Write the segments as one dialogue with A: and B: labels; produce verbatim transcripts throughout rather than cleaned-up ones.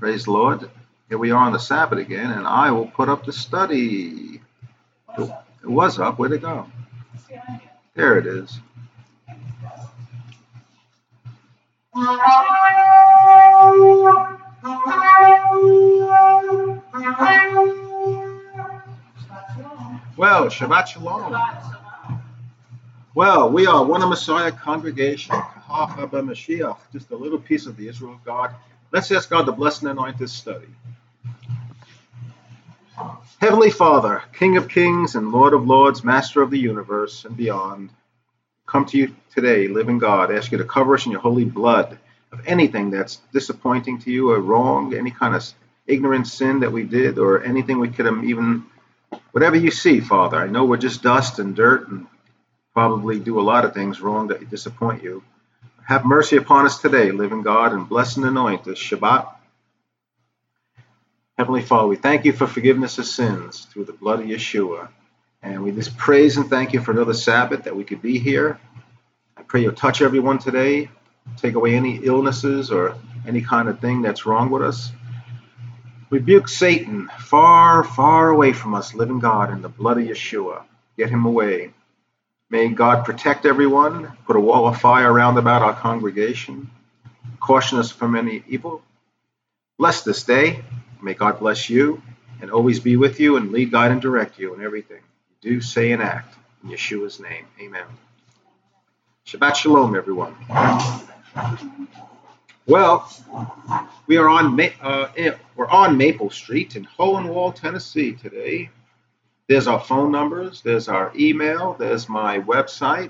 A: Praise the Lord. Here we are on the Sabbath again, and I will put up the study. It was up. Where'd it go? There it is. Well, Shabbat Shalom. Well, we are One Messiah congregation, Kahal Haba Mashiach, just a little piece of the Israel of God. Let's ask God to bless and anoint this study. Heavenly Father, King of kings and Lord of lords, Master of the universe and beyond, come to you today, living God, ask you to cover us in your holy blood of anything that's disappointing to you or wrong, any kind of ignorant sin that we did or anything we could have even, whatever you see, Father. I know we're just dust and dirt and probably do a lot of things wrong that disappoint you. Have mercy upon us today, living God, and bless and anoint this Shabbat. Heavenly Father, we thank you for forgiveness of sins through the blood of Yeshua. And we just praise and thank you for another Sabbath that we could be here. I pray you'll touch everyone today, take away any illnesses or any kind of thing that's wrong with us. Rebuke Satan far, far away from us, living God, in the blood of Yeshua. Get him away. May God protect everyone, put a wall of fire around about our congregation, caution us from any evil. Bless this day. May God bless you and always be with you and lead, guide, and direct you in everything you do, say, and act. In Yeshua's name, amen. Shabbat Shalom, everyone. Well, we are on uh, we're on Maple Street in Hohenwald, Tennessee today. There's our phone numbers, there's our email, there's my website.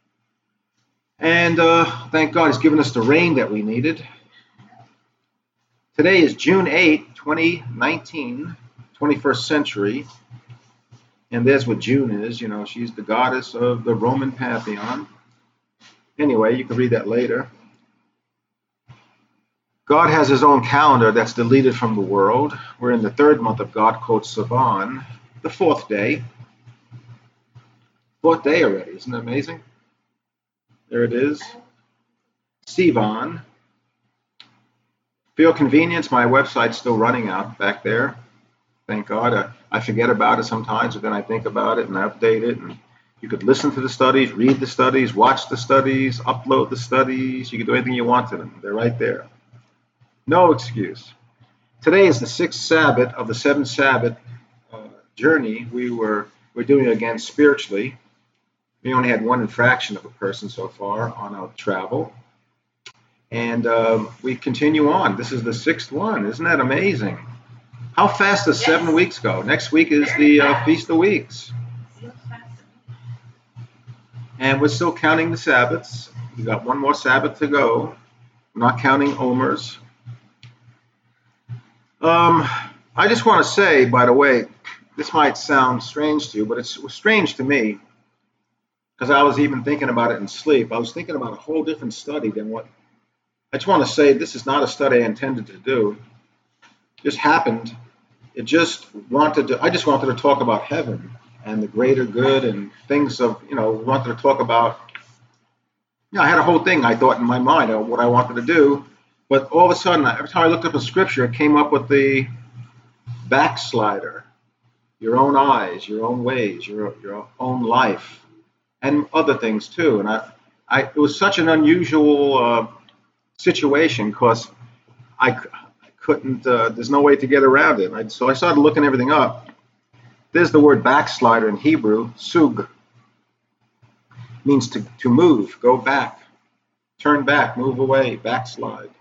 A: And uh, thank God he's given us the rain that we needed. Today is June eighth, twenty nineteen, twenty-first century. And there's what June is. You know, she's the goddess of the Roman pantheon. Anyway, you can read that later. God has his own calendar that's deleted from the world. We're in the third month of God quotes Savan, the fourth day. Fourth day already. Isn't that amazing? There it is. Sivan. For your convenience, my website's still running out back there. Thank God. I, I forget about it sometimes, but then I think about it and I update it. And you could listen to the studies, read the studies, watch the studies, upload the studies. You can do anything you want to them. They're right there. No excuse. Today is the sixth Sabbath of the seventh Sabbath uh, journey we were we're doing again spiritually. We only had one infraction of a person so far on our travel. And um, we continue on. This is the sixth one. Isn't that amazing? How fast does yes. seven weeks go? Next week is the uh, Feast of Weeks. And we're still counting the Sabbaths. We got one more Sabbath to go. I'm not counting Omers. Um, I just want to say, by the way, this might sound strange to you, but it's strange to me because I was even thinking about it in sleep. I was thinking about a whole different study than what I just want to say. This is not a study I intended to do. It just happened. It just wanted to, I just wanted to talk about heaven and the greater good and things of, you know, wanted to talk about, you know, I had a whole thing I thought in my mind of what I wanted to do. But all of a sudden, every time I looked up a scripture, it came up with the backslider, your own eyes, your own ways, your your own life, and other things too. And I, I it was such an unusual uh, situation because I, I couldn't. Uh, there's no way to get around it. I, so I started looking everything up. There's the word backslider in Hebrew, sug, means to to move, go back, turn back, move away, backslide.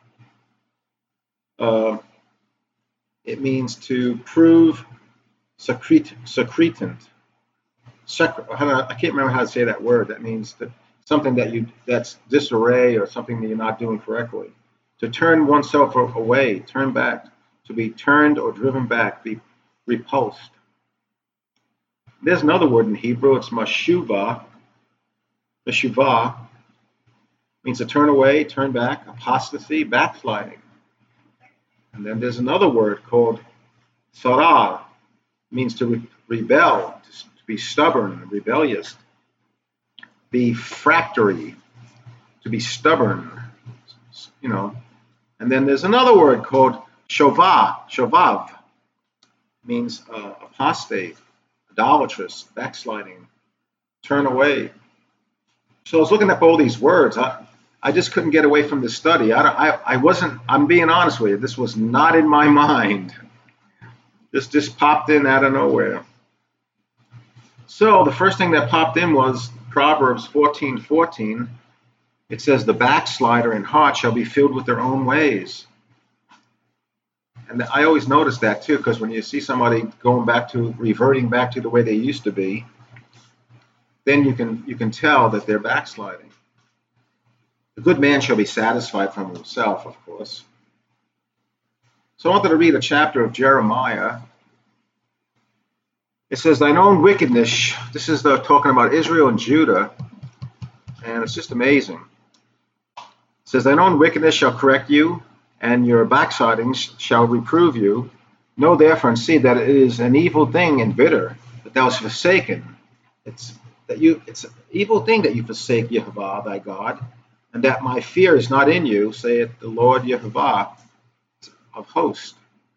A: Uh, it means to prove secret, secretant. Secret, I can't remember how to say that word. That means that something that you that's disarray or something that you're not doing correctly. To turn oneself away, turn back, to be turned or driven back, be repulsed. There's another word in Hebrew. It's mashuvah. Mashuvah means to turn away, turn back, apostasy, backsliding. And then there's another word called sarah, means to re- rebel, to, to be stubborn, rebellious, be refractory, to be stubborn, you know. And then there's another word called Shovah, shovav means uh, apostate, idolatrous, backsliding, turn away. So I was looking up all these words. I, I just couldn't get away from the study. I, I, I wasn't, I'm being honest with you, this was not in my mind. This just popped in out of nowhere. So the first thing that popped in was Proverbs fourteen fourteen. It says, the backslider in heart shall be filled with their own ways. And I always notice that too, because when you see somebody going back to, reverting back to the way they used to be, then you can you can tell that they're backsliding. The good man shall be satisfied from himself, of course. So I wanted to read a chapter of Jeremiah. It says, thine own wickedness, this is the, talking about Israel and Judah, and it's just amazing. It says, thine own wickedness shall correct you, and your backslidings shall reprove you. Know therefore and see that it is an evil thing and bitter that thou hast forsaken. It's that you it's an evil thing that you forsake Yehovah thy God, and that my fear is not in you, saith the Lord Yehovah of hosts.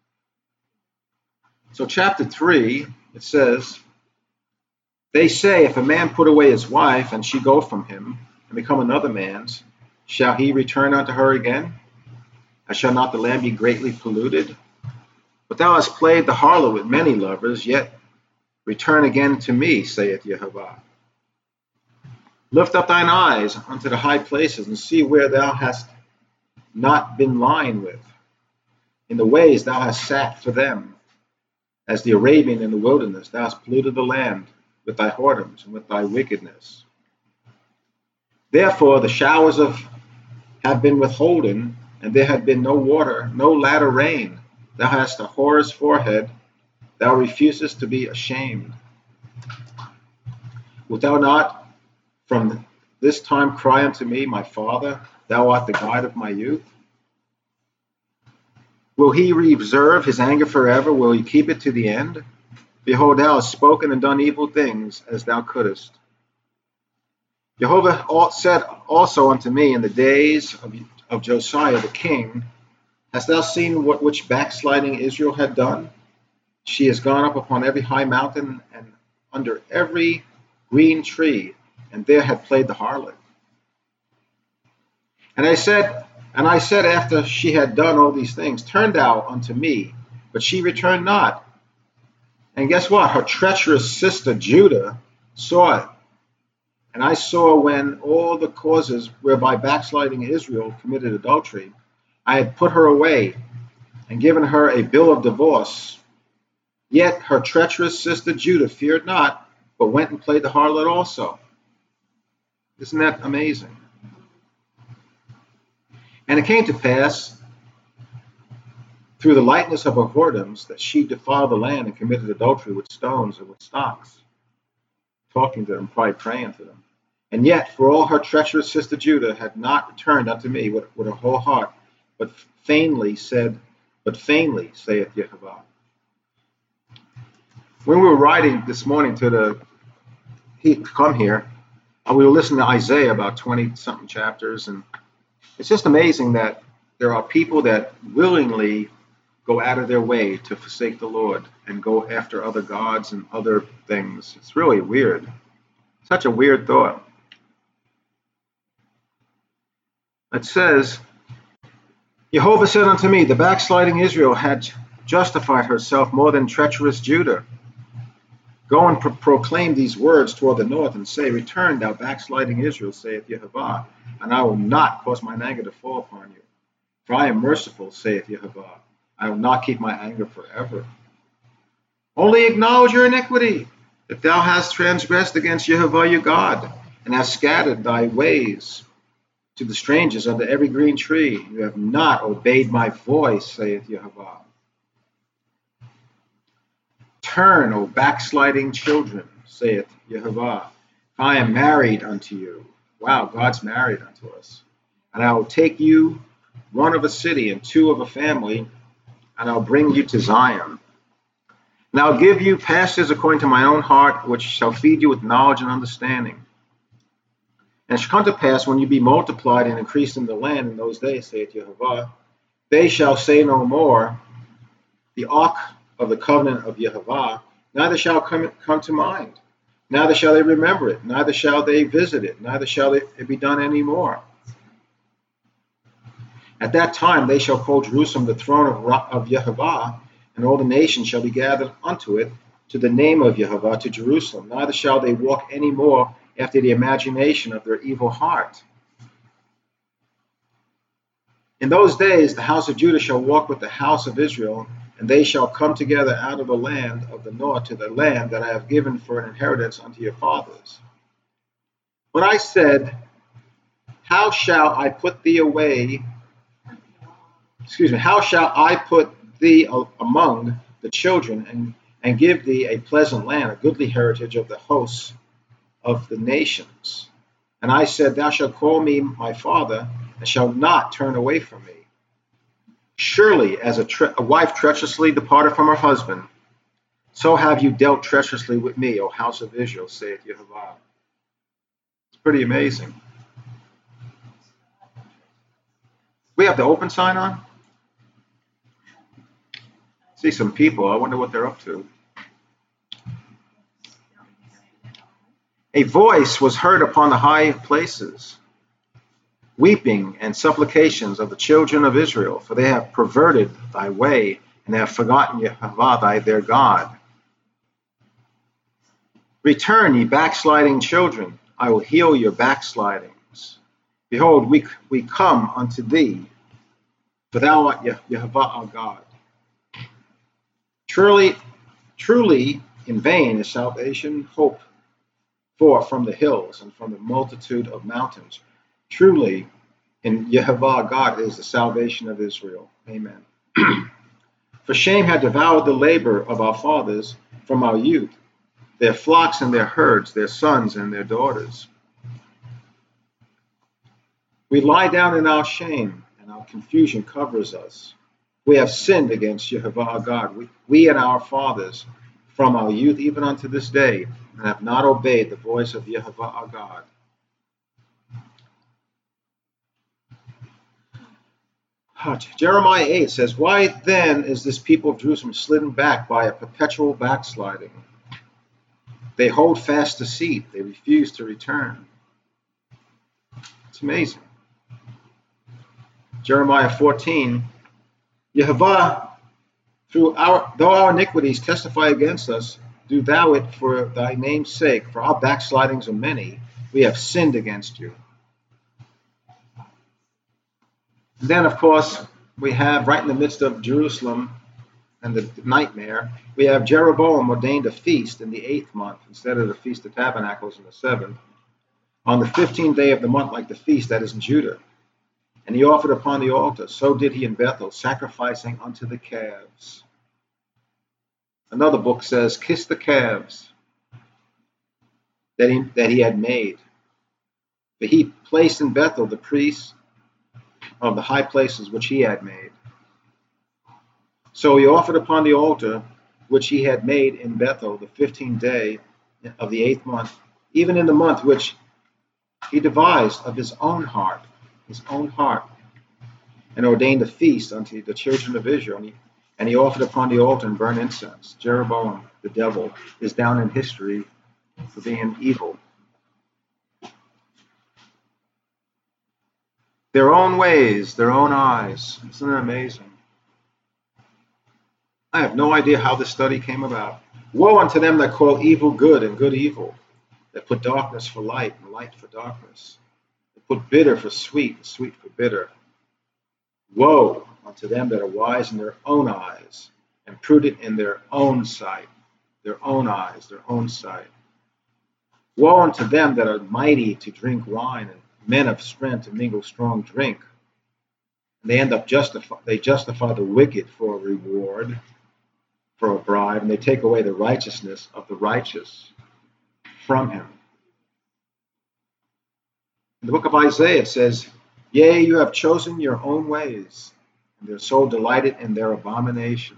A: So chapter three, it says, they say, if a man put away his wife, and she go from him, and become another man's, shall he return unto her again? And shall not the land be greatly polluted? But thou hast played the harlot with many lovers, yet return again to me, saith Yehovah. Lift up thine eyes unto the high places, and see where thou hast not been lying with. In the ways thou hast sat for them, as the Arabian in the wilderness, thou hast polluted the land with thy whoredoms and with thy wickedness. Therefore the showers of have been withholden, and there had been no water, no latter rain. Thou hast a whore's forehead, thou refusest to be ashamed. Wilt thou not from this time cry unto me, my father, thou art the guide of my youth? Will he reserve his anger forever? Will he keep it to the end? Behold, thou hast spoken and done evil things as thou couldest. Jehovah said also unto me in the days of, of Josiah the king, hast thou seen what which backsliding Israel had done? She has gone up upon every high mountain and under every green tree, and there had played the harlot. And I said, and I said after she had done all these things, turn thou unto me, but she returned not. And guess what? Her treacherous sister Judah saw it. And I saw when all the causes whereby backsliding Israel committed adultery, I had put her away and given her a bill of divorce. Yet her treacherous sister Judah feared not, but went and played the harlot also. Isn't that amazing? And it came to pass, through the lightness of her whoredoms, that she defiled the land and committed adultery with stones and with stocks, talking to them, probably praying to them. And yet, for all her treacherous sister Judah had not returned unto me with, with her whole heart, but fainly said, but fainly saith Yehovah. When we were riding this morning to the, he come here, and we were listening to Isaiah about twenty something chapters, and it's just amazing that there are people that willingly go out of their way to forsake the Lord and go after other gods and other things. It's really weird. Such a weird thought. It says, Jehovah said unto me, the backsliding Israel had justified herself more than treacherous Judah. Go and pro- proclaim these words toward the north, and say, return, thou backsliding Israel, saith Yehovah, and I will not cause mine anger to fall upon you. For I am merciful, saith Yehovah. I will not keep my anger forever. Only acknowledge your iniquity, that thou hast transgressed against Yehovah your God, and hast scattered thy ways to the strangers under every green tree. You have not obeyed my voice, saith Yehovah. Turn, O backsliding children, saith Yehovah. I am married unto you. Wow, God's married unto us. And I will take you, one of a city and two of a family, and I'll bring you to Zion. And I'll give you pastures according to my own heart, which shall feed you with knowledge and understanding. And it shall come to pass, when you be multiplied and increased in the land in those days, saith Yehovah, They shall say no more, the ark of the covenant of Yehovah, neither shall come, come to mind. Neither shall they remember it, neither shall they visit it, neither shall it be done any more. At that time they shall call Jerusalem the throne of, of Yehovah, and all the nations shall be gathered unto it, to the name of Yehovah, to Jerusalem. Neither shall they walk any more after the imagination of their evil heart. In those days the house of Judah shall walk with the house of Israel, and they shall come together out of the land of the north to the land that I have given for an inheritance unto your fathers. But I said, how shall I put thee away, excuse me, how shall I put thee among the children, and, and give thee a pleasant land, a goodly heritage of the hosts of the nations? And I said, thou shalt call me my father, and shalt not turn away from me. Surely, as a, tre- a wife treacherously departed from her husband, so have you dealt treacherously with me, O house of Israel, saith Yehovah. It's pretty amazing. We have the open sign on. See some people. I wonder what they're up to. A voice was heard upon the high places, weeping and supplications of the children of Israel, for they have perverted thy way, and have forgotten Yehovah thy their God. Return, ye backsliding children, I will heal your backslidings. Behold, we, we come unto thee, for thou art Yehovah our God. Truly, truly in vain is salvation hope for from the hills and from the multitude of mountains. Truly in Yehovah God is the salvation of Israel. Amen. For shame had devoured the labor of our fathers from our youth, their flocks and their herds, their sons and their daughters. We lie down in our shame, and our confusion covers us. We have sinned against Yehovah our God, we, we and our fathers, from our youth even unto this day, and have not obeyed the voice of Yehovah our God. Jeremiah eight says, why then is this people of Jerusalem slidden back by a perpetual backsliding? They hold fast deceit. They refuse to return. It's amazing. Jeremiah fourteen, Yehovah, through our, though our iniquities testify against us, do thou it for thy name's sake, for our backslidings are many. We have sinned against you. And then, of course, we have right in the midst of Jerusalem and the nightmare, we have Jeroboam ordained a feast in the eighth month instead of the Feast of Tabernacles in the seventh, on the fifteenth day of the month, like the feast that is in Judah. And he offered upon the altar. So did he in Bethel, sacrificing unto the calves. Another book says, kiss the calves that he, that he had made. But he placed in Bethel the priests of the high places which he had made. So he offered upon the altar which he had made in Bethel the fifteenth day of the eighth month, even in the month which he devised of his own heart, his own heart, and ordained a feast unto the children of Israel. And he, and he offered upon the altar and burned incense. Jeroboam, the devil, is down in history for being evil. Their own ways, their own eyes. Isn't it amazing? I have no idea how this study came about. Woe unto them that call evil good and good evil, that put darkness for light and light for darkness, that put bitter for sweet and sweet for bitter. Woe unto them that are wise in their own eyes and prudent in their own sight, their own eyes, their own sight. Woe unto them that are mighty to drink wine and men of strength to mingle strong drink. And they end up justify they justify the wicked for a reward, for a bribe, and they take away the righteousness of the righteous from him. In the book of Isaiah it says, yea, you have chosen your own ways, and their soul delighted in their abominations.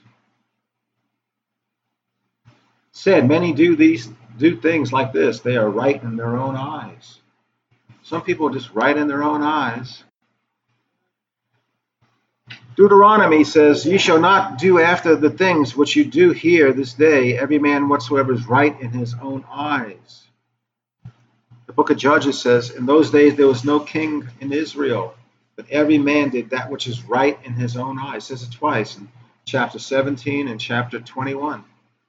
A: Said, many do these do things like this. They are right in their own eyes. Some people are just right in their own eyes. Deuteronomy says, "Ye shall not do after the things which you do here this day, every man whatsoever is right in his own eyes." The book of Judges says, "In those days there was no king in Israel, but every man did that which is right in his own eyes." It says it twice in chapter seventeen and chapter twenty-one.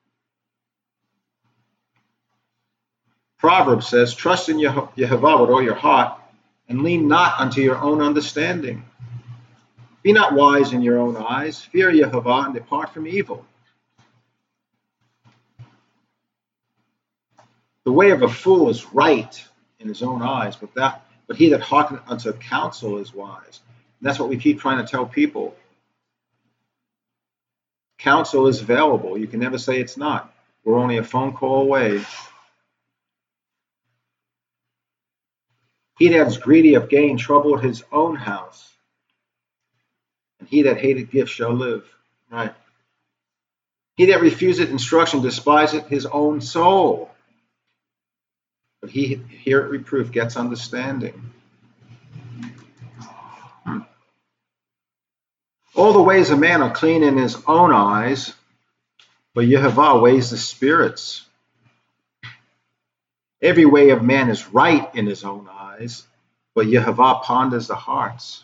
A: Proverbs says, "Trust in Yehovah with all your heart, and lean not unto your own understanding. Be not wise in your own eyes. Fear Yehovah and depart from evil." The way of a fool is right in his own eyes, but that but he that hearkeneth unto counsel is wise. And that's what we keep trying to tell people. Counsel is available. You can never say it's not. We're only a phone call away. He that is greedy of gain troubleth his own house, and he that hateth gifts shall live. Right. He that refuseth instruction despiseth his own soul, but he heareth reproof gets understanding. Hmm. All the ways of man are clean in his own eyes, but Yehovah weighs the spirits. Every way of man is right in his own eyes, but Yehovah ponders the hearts.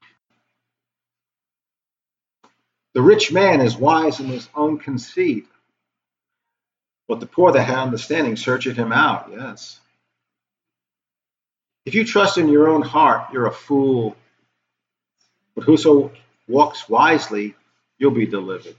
A: The rich man is wise in his own conceit, but the poor that have understanding searcheth him out. Yes. If you trust in your own heart, you're a fool. But whoso walks wisely, you'll be delivered.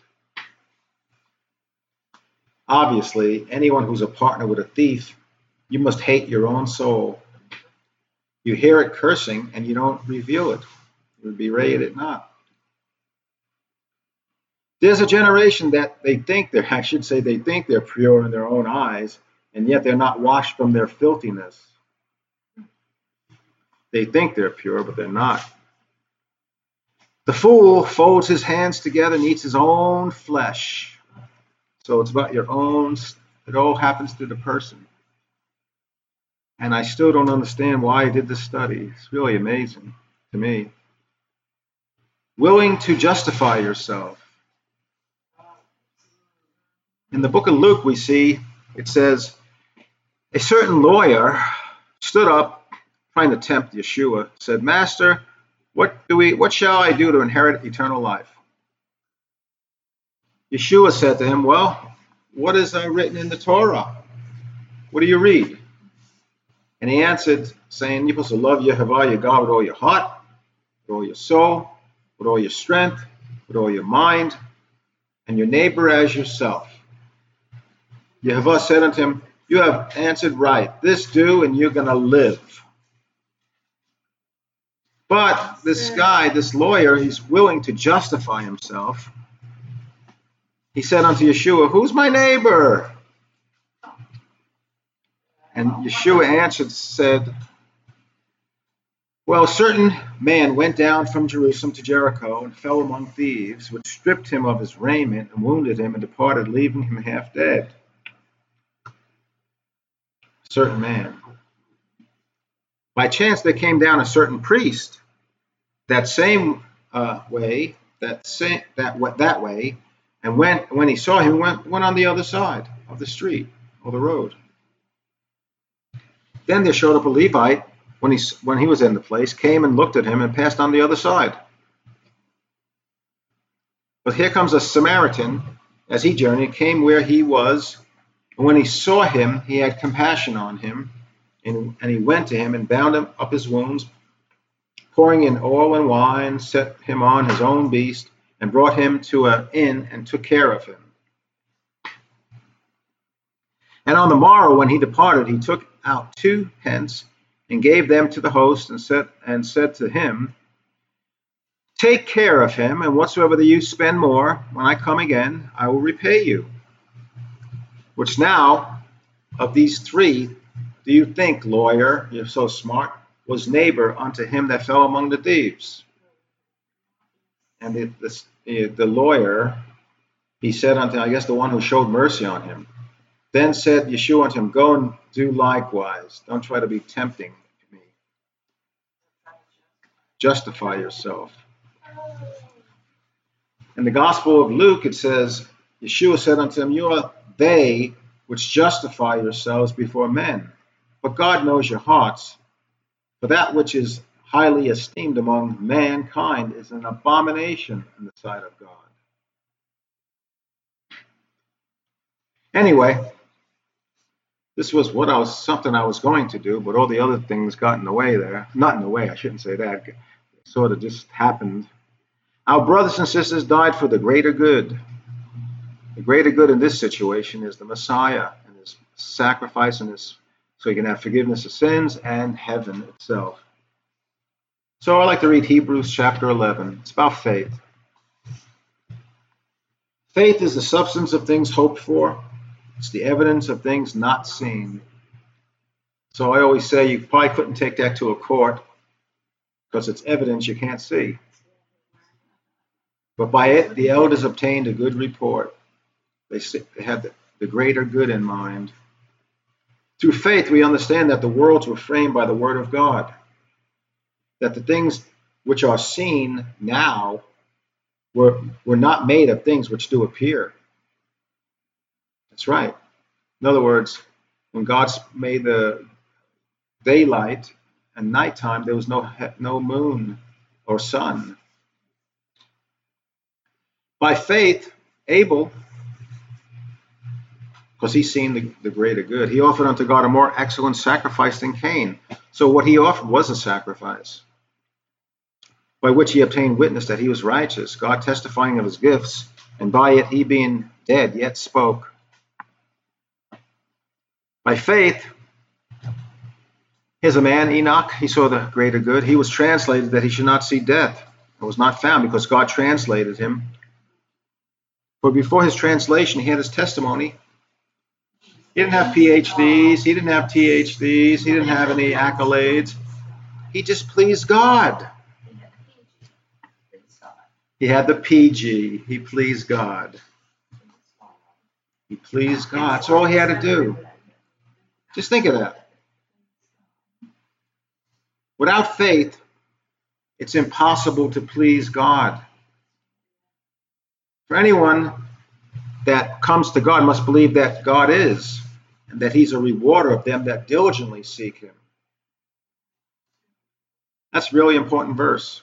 A: Obviously, anyone who's a partner with a thief, you must hate your own soul. You hear it cursing and you don't reveal it. You berate it not. There's a generation that they think they're, I should say, they think they're pure in their own eyes, and yet they're not washed from their filthiness. They think they're pure, but they're not. The fool folds his hands together and eats his own flesh. So it's about your own, it all happens to the person. And I still don't understand why I did this study. It's really amazing to me. Willing to justify yourself. In the book of Luke, we see, it says, a certain lawyer stood up trying to tempt Yeshua, said, "Master, what do we, what shall I do to inherit eternal life?" Yeshua said to him, "Well, what is written in the Torah? What do you read?" And he answered, saying, "You're supposed to love Yehovah your God with all your heart, with all your soul, with all your strength, with all your mind, and your neighbor as yourself." Yehovah said unto him, "You have answered right. This do, and you're going to live." But this guy, this lawyer, he's willing to justify himself. He said unto Yeshua, "Who's my neighbor?" And Yeshua answered, said, "Well, a certain man went down from Jerusalem to Jericho and fell among thieves, which stripped him of his raiment and wounded him and departed, leaving him half dead." A certain man. By chance there came down a certain priest that same uh, way, that same, that that way, and when when he saw him, went went on the other side of the street or the road. Then there showed up a Levite when he when he was in the place, came and looked at him and passed on the other side. But here comes a Samaritan, as he journeyed, came where he was, and when he saw him, he had compassion on him, and, and he went to him and bound him up his wounds, pouring in oil and wine, set him on his own beast, and brought him to an inn and took care of him. And on the morrow, when he departed, he took out two pence and gave them to the host, and said and said to him, "Take care of him, and whatsoever you spend more, when I come again, I will repay you." Which now, of these three, do you think, lawyer, you're so smart, was neighbor unto him that fell among the thieves? And the, the, the lawyer, he said unto, I guess the one who showed mercy on him, then said Yeshua unto him, "Go and do likewise." Don't try to be tempting me. Justify yourself. In the Gospel of Luke, it says, Yeshua said unto them, you are they which justify yourselves before men, but God knows your hearts. For that which is highly esteemed among mankind is an abomination in the sight of God. Anyway, this was what I was something I was going to do, but all the other things got in the way there. Not in the way, I shouldn't say that. It sort of just happened. Our brothers and sisters died for the greater good. The greater good in this situation is the Messiah and his sacrifice, and his, so you can have forgiveness of sins and heaven itself. So I like to read Hebrews chapter eleven. It's about faith. Faith is the substance of things hoped for. It's the evidence of things not seen. So I always say you probably couldn't take that to a court because it's evidence you can't see. But by it, the elders obtained a good report. They, they had the, the greater good in mind. Through faith, we understand that the worlds were framed by the word of God, that the things which are seen now were, were not made of things which do appear. That's right. In other words, when God made the daylight and nighttime, there was no, no moon or sun. By faith, Abel, because he's seen the, the greater good, he offered unto God a more excellent sacrifice than Cain. So what he offered was a sacrifice, by which he obtained witness that he was righteous, God testifying of his gifts, and by it he being dead yet spoke. By faith, here's a man, Enoch, he saw the greater good. He was translated that he should not see death, and was not found because God translated him. For before his translation, he had his testimony. He didn't have P H Ds, he didn't have T H Ds, he didn't have any accolades. He just pleased God. He had the P G, he pleased God. He pleased God, that's all he had to do. Just think of that. Without faith, it's impossible to please God. For anyone that comes to God must believe that God is, and that he's a rewarder of them that diligently seek him. That's a really important verse.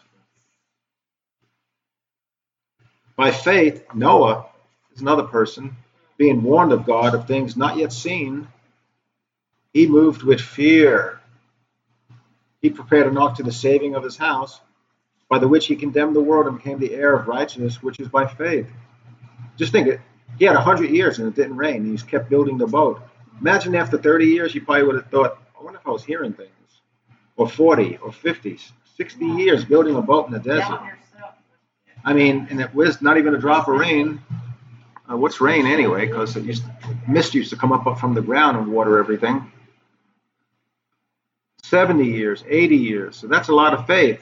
A: By faith, Noah is another person, being warned of God of things not yet seen, he moved with fear. He prepared an ark to the saving of his house, by the which he condemned the world and became the heir of righteousness, which is by faith. Just think it. He had a hundred years and it didn't rain. And he just kept building the boat. Imagine after thirty years, you probably would have thought, I wonder if I was hearing things. Or forty, or fifty, sixty years building a boat in the desert. I mean, and it was not even a drop of rain. Uh, what's rain anyway? Because it used to, mist used to come up from the ground and water everything. seventy years, eighty years. So that's a lot of faith.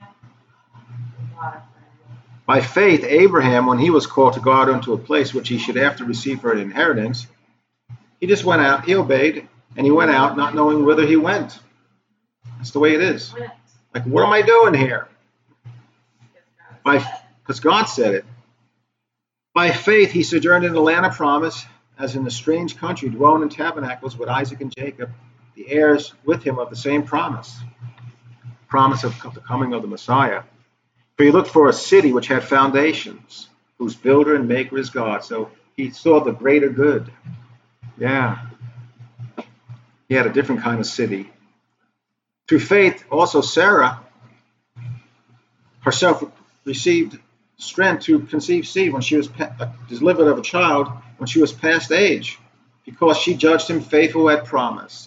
A: By faith, Abraham, when he was called to go out into a place which he should after receive for an inheritance, he just went out, he obeyed, and he went out not knowing whither he went. That's the way it is. Like, what am I doing here? By, because God said it. By faith, he sojourned in the land of promise, as in a strange country, dwelling in tabernacles with Isaac and Jacob, the heirs with him of the same promise. Promise of the coming of the Messiah. For he looked for a city which had foundations, whose builder and maker is God. So he saw the greater good. Yeah. He had a different kind of city. Through faith, also Sarah herself received strength to conceive seed when she was delivered of a child when she was past age, because she judged him faithful who had promised.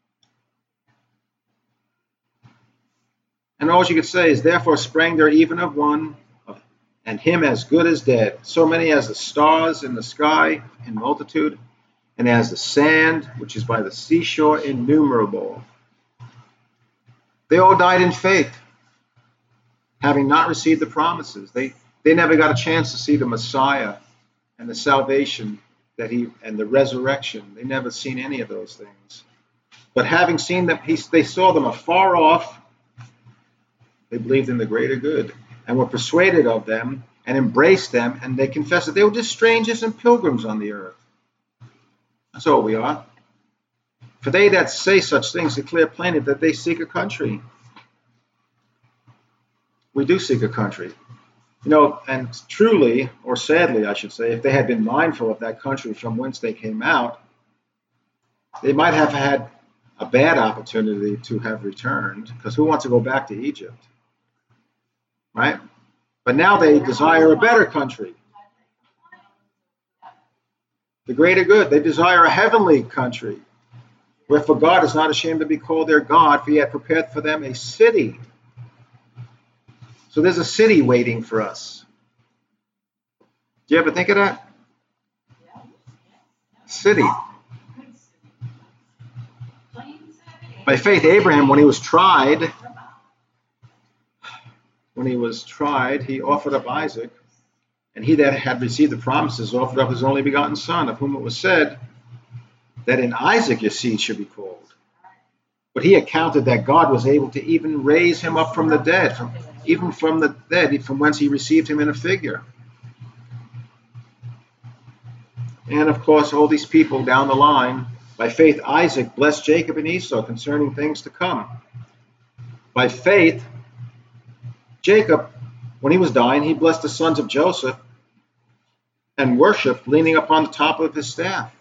A: And all you could say is, therefore sprang there even of one, and him as good as dead, so many as the stars in the sky in multitude, and as the sand which is by the seashore innumerable. They all died in faith, having not received the promises. They they never got a chance to see the Messiah and the salvation that he and the resurrection. They never seen any of those things. But having seen them, he, they saw them afar off. They believed in the greater good and were persuaded of them, and embraced them, and they confessed that they were just strangers and pilgrims on the earth. That's all we are. For they that say such things declare plainly that they seek a country. We do seek a country. You know, and truly, or sadly, I should say, if they had been mindful of that country from whence they came out, they might have had a bad opportunity to have returned, because who wants to go back to Egypt? Right? But now they desire a better country, the greater good. They desire a heavenly country, wherefore God is not ashamed to be called their God, for he had prepared for them a city. So there's a city waiting for us. Do you ever think of that? City. By faith, Abraham, when he was tried, when he was tried, he offered up Isaac, and he that had received the promises offered up his only begotten son, of whom it was said that in Isaac your seed should be called. But he accounted that God was able to even raise him up from the dead, from, even from the dead, from whence he received him in a figure. And of course, all these people down the line, by faith, Isaac blessed Jacob and Esau concerning things to come. By faith, Jacob, when he was dying, he blessed the sons of Joseph and worshiped, leaning upon the top of his staff.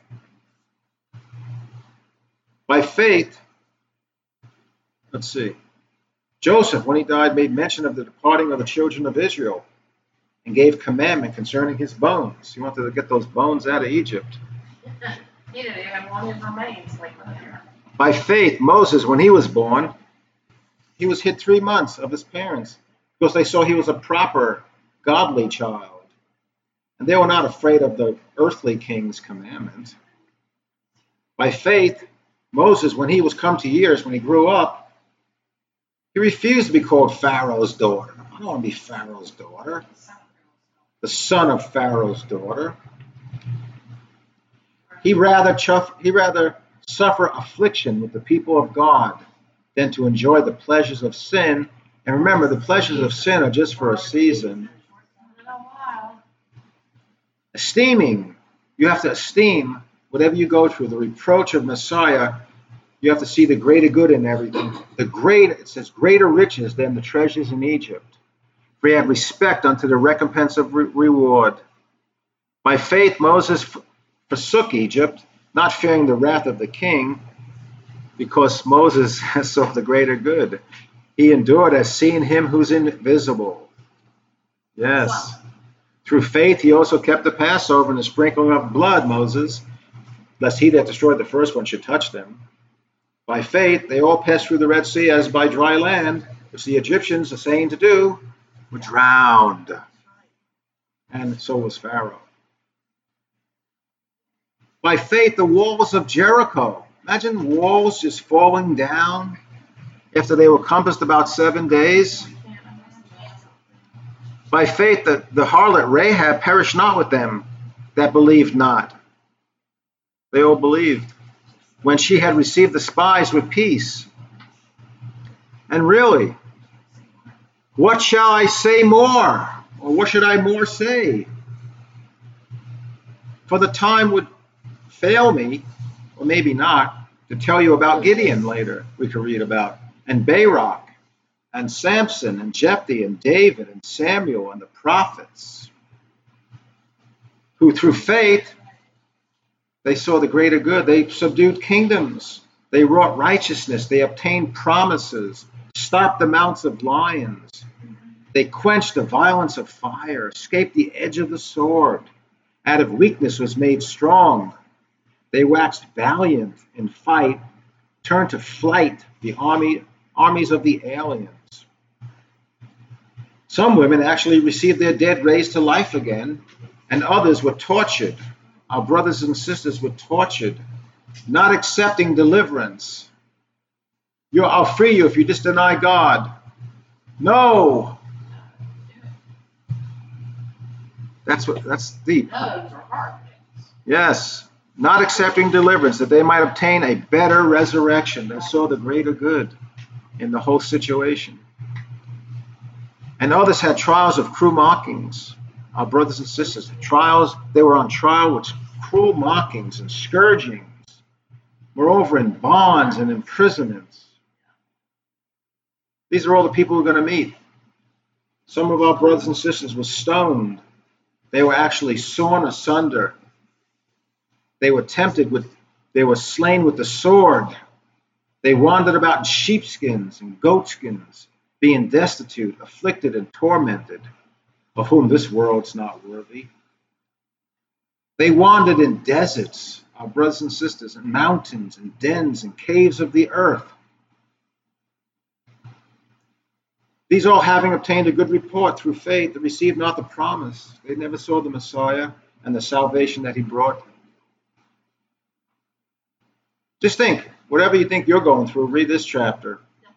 A: By faith, let's see, Joseph, when he died, made mention of the departing of the children of Israel and gave commandment concerning his bones. He wanted to get those bones out of Egypt.
B: He didn't even want his remains like there.
A: By faith, Moses, when he was born, he was hid three months of his parents because they saw he was a proper, godly child. And they were not afraid of the earthly king's commandment. By faith, Moses, when he was come to years, when he grew up, he refused to be called Pharaoh's daughter. I don't want to be Pharaoh's daughter. The son of Pharaoh's daughter. He rather, chuff, he rather suffer affliction with the people of God than to enjoy the pleasures of sin. And remember, the pleasures of sin are just for a season. Esteeming, you have to esteem whatever you go through, the reproach of Messiah. You have to see the greater good in everything. The great, it says, greater riches than the treasures in Egypt. For he had respect unto the recompense of re- reward. By faith, Moses forsook Egypt, not fearing the wrath of the king, because Moses saw the greater good. He endured as seeing him who's invisible. Yes. Wow. Through faith, he also kept the Passover and the sprinkling of blood, Moses, lest he that destroyed the first one should touch them. By faith, they all passed through the Red Sea as by dry land, which the Egyptians, the saying to do, were drowned. And so was Pharaoh. By faith, the walls of Jericho. Imagine walls just falling down after they were compassed about seven days. By faith, the, the harlot Rahab perished not with them that believed not. They all believed when she had received the spies with peace. And really, what shall I say more? Or what should I more say? For the time would fail me, or maybe not, to tell you about Gideon later, we could read about, and Barak, and Samson, and Jephthah, and David, and Samuel, and the prophets, who through faith, they saw the greater good. They subdued kingdoms. They wrought righteousness. They obtained promises, stopped the mouths of lions. They quenched the violence of fire, escaped the edge of the sword. Out of weakness was made strong. They waxed valiant in fight, turned to flight the army, armies of the aliens. Some women actually received their dead raised to life again, and others were tortured. Our brothers and sisters were tortured, not accepting deliverance. You're, I'll free you if you just deny God. No. That's what. That's deep. Yes. Not accepting deliverance, that they might obtain a better resurrection. They saw the greater good in the whole situation. And others had trials of cruel mockings, our brothers and sisters. Trials, they were on trial with cruel mockings and scourgings. Moreover, in bonds and imprisonments. These are all the people we're going to meet. Some of our brothers and sisters were stoned. They were actually sawn asunder. They were tempted with, they were slain with the sword. They wandered about in sheepskins and goatskins, being destitute, afflicted, and tormented, of whom this world's not worthy. They wandered in deserts, our brothers and sisters, in mountains and dens and caves of the earth. These all having obtained a good report through faith, they received not the promise. They never saw the Messiah and the salvation that he brought. Just think, whatever you think you're going through, read this chapter.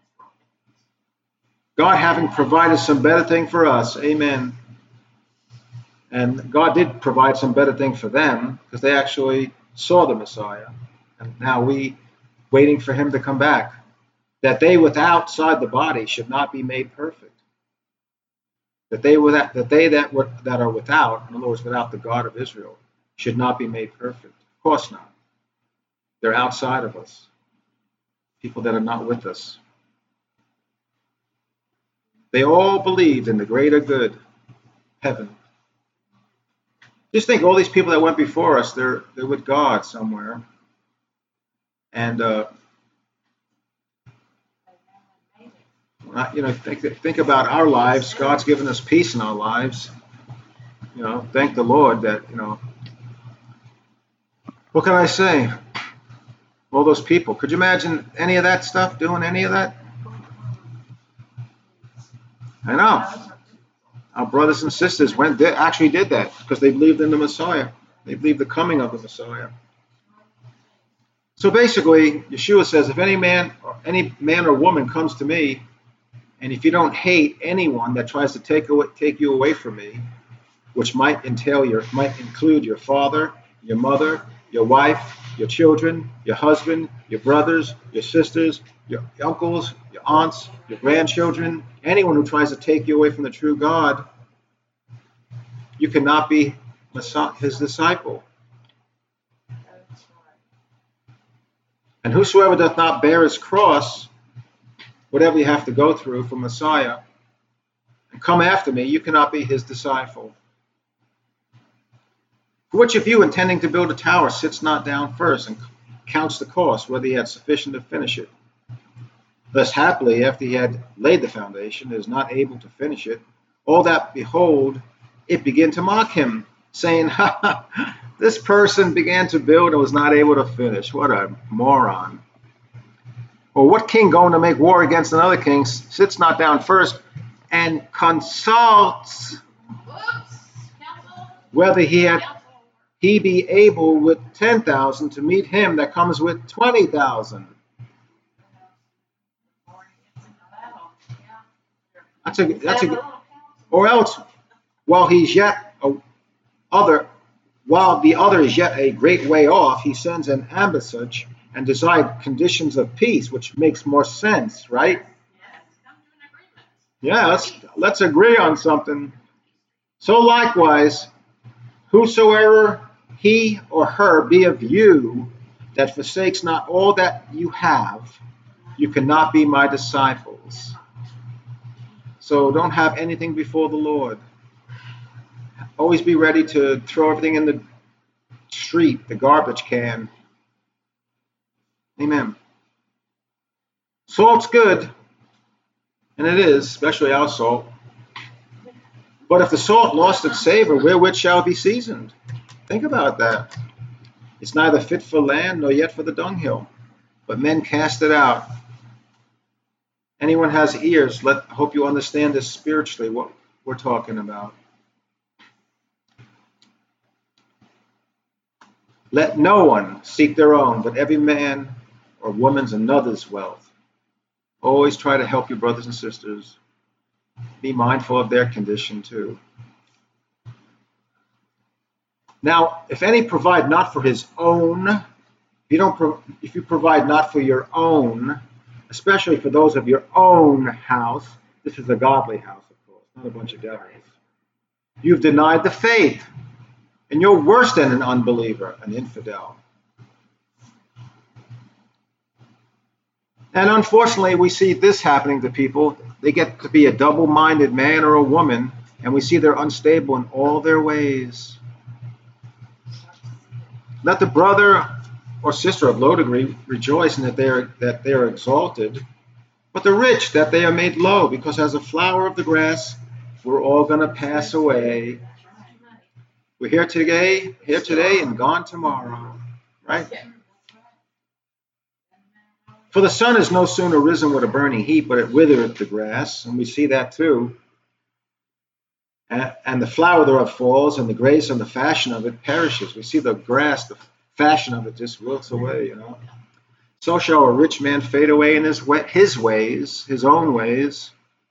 A: God having provided some better thing for us, amen. And God did provide some better thing for them because they actually saw the Messiah. And now we waiting for him to come back. That they without outside the body should not be made perfect. That they without, that they that were, that are without, in other words, without the God of Israel, should not be made perfect. Of course not. They're outside of us. People that are not with us. They all believed in the greater good, heaven. Just think, all these people that went before us, they're they're with God somewhere. And uh, you know, think think about our lives. God's given us peace in our lives. You know, thank the Lord that, you know, what can I say? All those people. Could you imagine any of that stuff, doing any of that? I know. Our brothers and sisters went they actually did that because they believed in the Messiah. They believed the coming of the Messiah. So basically, Yeshua says, if any man or any man or woman comes to me, and if you don't hate anyone that tries to take away, take you away from me, which might entail your might include your father, your mother, your wife, your children, your husband, your brothers, your sisters, your uncles, your aunts, your grandchildren, anyone who tries to take you away from the true God, you cannot be his disciple. And whosoever doth not bear his cross, whatever you have to go through for Messiah, and come after me, you cannot be his disciple. For which of you, intending to build a tower, sits not down first and counts the cost, whether he had sufficient to finish it? Thus, happily, after he had laid the foundation, is not able to finish it, all that behold, it began to mock him, saying, ha, ha, this person began to build and was not able to finish. What a moron. Or what king going to make war against another king sits not down first and consults whether he had he be able with ten thousand to meet him that comes with twenty thousand. That's a that's a or else while he's yet a other while the other is yet a great way off, he sends an ambassage and decide conditions of peace, which makes more sense, right? Yeah, let's let's agree on something. So likewise, whosoever he or her be of you that forsakes not all that you have, you cannot be my disciples. So don't have anything before the Lord. Always be ready to throw everything in the street, the garbage can. Amen. Salt's good, and it is, especially our salt. But if the salt lost its savor, wherewith shall it be seasoned? Think about that. It's neither fit for land nor yet for the dunghill, but men cast it out. Anyone has ears, let I hope you understand this spiritually, what we're talking about. Let no one seek their own, but every man or woman's another's wealth. Always try to help your brothers and sisters. Be mindful of their condition too. Now, if any provide not for his own, if you don't, pro- if you provide not for your own, especially for those of your own house, this is a godly house, of course, not a bunch of devils. You've denied the faith, and you're worse than an unbeliever, an infidel. And unfortunately, we see this happening to people. They get to be a double-minded man or a woman, and we see they're unstable in all their ways. Let the brother or sister of low degree rejoice in that they are that they are exalted, but the rich that they are made low, because as a flower of the grass, we're all going to pass away. We're here today, here today, and gone tomorrow, right? For the sun is no sooner risen with a burning heat, but it withereth the grass, and we see that too. And, and the flower thereof falls, and the grace and the fashion of it perishes. We see the grass, the fashion of it just wilts away, you know. So shall a rich man fade away in his, way, his ways, his own ways.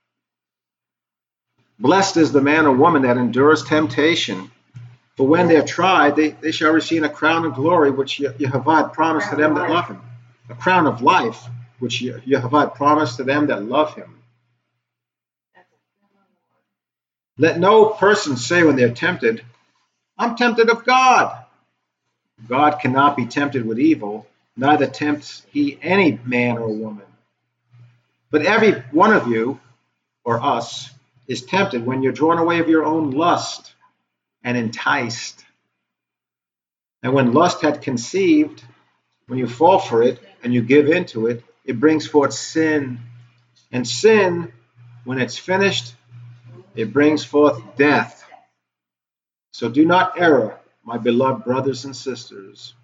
A: Blessed is the man or woman that endures temptation. For when they are tried, they, they shall receive a crown of glory, which Yehovah promised to them that love him. A crown of life, which Yehovah promised to them that love him. Let no person say when they're tempted, I'm tempted of God. God cannot be tempted with evil, neither tempts he any man or woman. But every one of you, or us, is tempted when you're drawn away of your own lust and enticed. And when lust had conceived, when you fall for it and you give into it, it brings forth sin. And sin, when it's finished, it brings forth death. So do not err, my beloved brothers and sisters.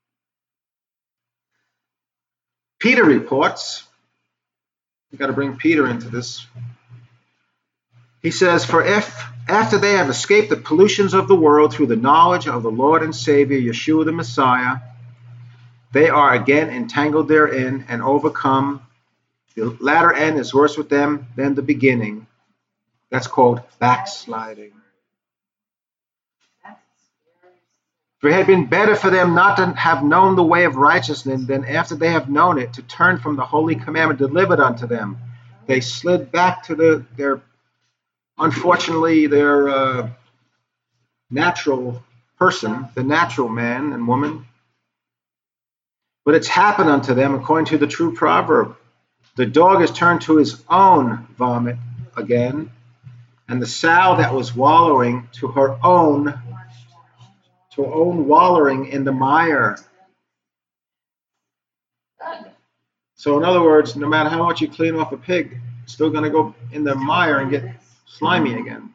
A: Peter reports, we've got to bring Peter into this. He says, for if after they have escaped the pollutions of the world through the knowledge of the Lord and Savior, Yeshua the Messiah, they are again entangled therein and overcome. The latter end is worse with them than the beginning. That's called backsliding. For it had been better for them not to have known the way of righteousness than after they have known it to turn from the holy commandment delivered unto them. They slid back to the, their, unfortunately, their uh, natural person, the natural man and woman. But it's happened unto them according to the true proverb. The dog is turned to his own vomit again, and the sow that was wallowing to her own, to her own wallowing in the mire. So in other words, no matter how much you clean off a pig, it's still going to go in the mire and get slimy again.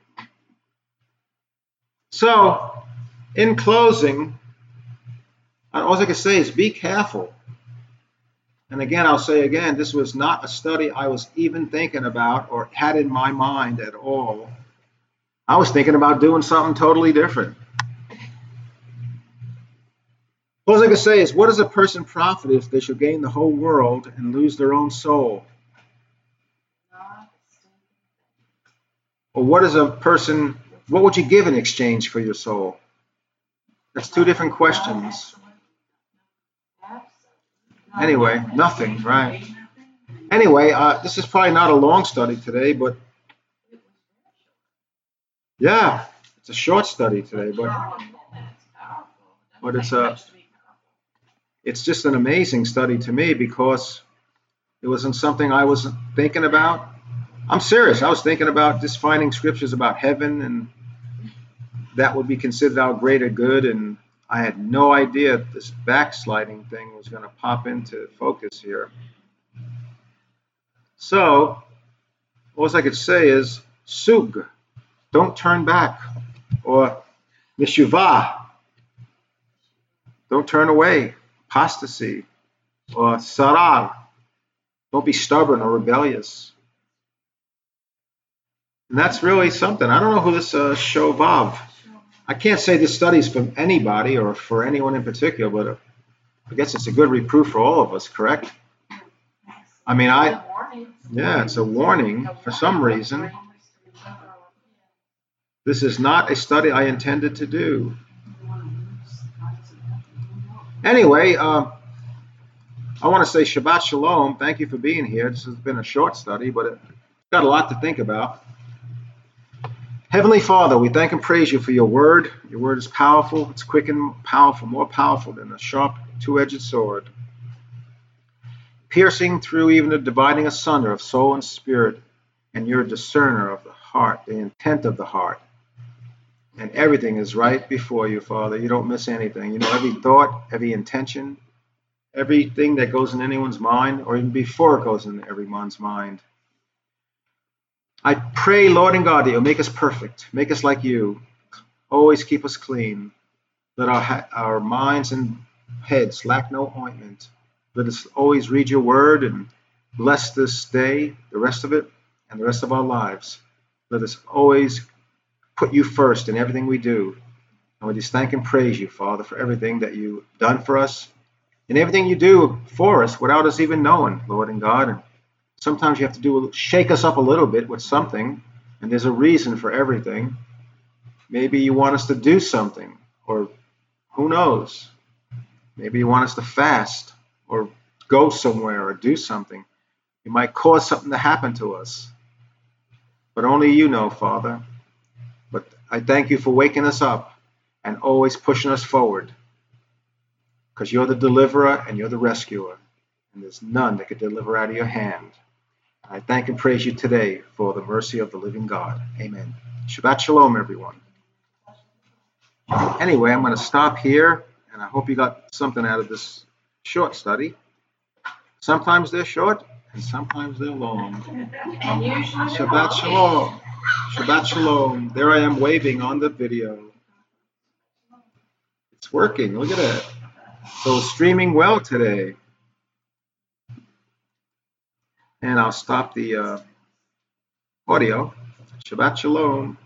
A: So, in closing, all I can say is be careful. And again, I'll say again, this was not a study I was even thinking about or had in my mind at all. I was thinking about doing something totally different. All I can say is, what does a person profit if they should gain the whole world and lose their own soul? Or what is a person, what would you give in exchange for your soul? That's two different questions. Anyway, nothing, right? Anyway, uh, this is probably not a long study today, but yeah, it's a short study today, but but it's a it's just an amazing study to me because it wasn't something I was thinking about. I'm serious. I was thinking about just finding scriptures about heaven and that would be considered our greater good, and I had no idea this backsliding thing was going to pop into focus here. So, all I could say is, sug, don't turn back, or meshuvah, don't turn away, apostasy, or sarar, don't be stubborn or rebellious. And that's really something. I don't know who this uh, shovav. I can't say this study is for anybody or for anyone in particular, but I guess it's a good reproof for all of us, correct? I mean, I, yeah, it's a warning for some reason. This is not a study I intended to do. Anyway, uh, I want to say Shabbat Shalom. Thank you for being here. This has been a short study, but it's got a lot to think about. Heavenly Father, we thank and praise you for your word. Your word is powerful. It's quick and powerful, more powerful than a sharp two-edged sword, piercing through even the dividing asunder of soul and spirit, and you're a discerner of the heart, the intent of the heart. And everything is right before you, Father. You don't miss anything. You know every thought, every intention, everything that goes in anyone's mind, or even before it goes in everyone's mind. I pray, Lord and God, that you'll make us perfect, make us like you, always keep us clean. Let our, ha- our minds and heads lack no ointment. Let us always read your word and bless this day, the rest of it, and the rest of our lives. Let us always put you first in everything we do. And we just thank and praise you, Father, for everything that you've done for us and everything you do for us without us even knowing, Lord and God. And sometimes you have to do shake us up a little bit with something, and there's a reason for everything. Maybe you want us to do something, or who knows? Maybe you want us to fast or go somewhere or do something. You might cause something to happen to us. But only you know, Father. But I thank you for waking us up and always pushing us forward, because you're the deliverer and you're the rescuer, and there's none that could deliver out of your hand. I thank and praise you today for the mercy of the living God. Amen. Shabbat Shalom, everyone. Anyway, I'm going to stop here, and I hope you got something out of this short study. Sometimes they're short, and sometimes they're long.
B: And usually they're
A: Shabbat
B: long.
A: Shalom. Shabbat Shalom. There I am waving on the video. It's working. Look at that. So it's streaming well today. And I'll stop the uh, audio. Shabbat Shalom.